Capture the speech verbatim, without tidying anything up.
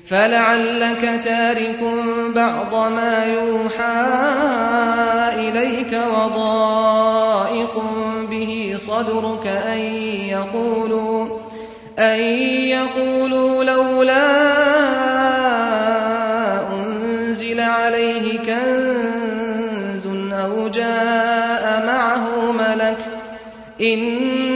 فلعلك تارك بعض ما يوحى إليك وضائق به صدرك أن يقولوا, أن يقولوا لولا أنزل عليه كنز أو جاء معه ملك إن